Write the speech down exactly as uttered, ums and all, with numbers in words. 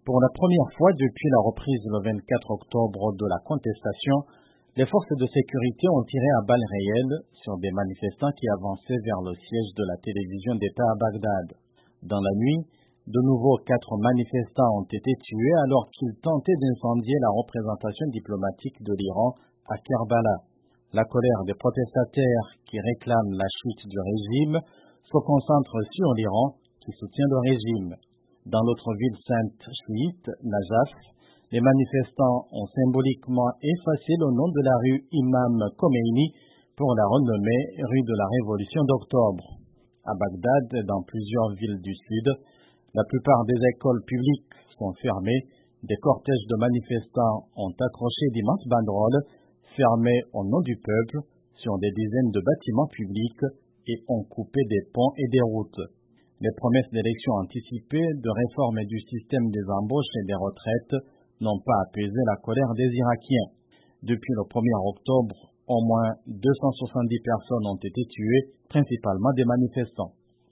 Pour la première fois depuis la reprise le vingt-quatre octobre de la contestation, les forces de sécurité ont tiré à balles réelles sur des manifestants qui avançaient vers le siège de la télévision d'État à Bagdad. Dans la nuit, de nouveau quatre manifestants ont été tués alors qu'ils tentaient d'incendier la représentation diplomatique de l'Iran à Kerbala. La colère des protestataires qui réclament la chute du régime se concentre sur l'Iran qui soutient le régime. Dans l'autre ville sainte chiite, Najaf, les manifestants ont symboliquement effacé le nom de la rue Imam Khomeini pour la renommer rue de la Révolution d'octobre. À Bagdad et dans plusieurs villes du sud, la plupart des écoles publiques sont fermées. Des cortèges de manifestants ont accroché d'immenses banderoles fermées au nom du peuple sur des dizaines de bâtiments publics et ont coupé des ponts et des routes. Les promesses d'élections anticipées, de réforme du système des embauches et des retraites n'ont pas apaisé la colère des Irakiens. Depuis le premier octobre, au moins deux cent soixante-dix personnes ont été tuées, principalement des manifestants.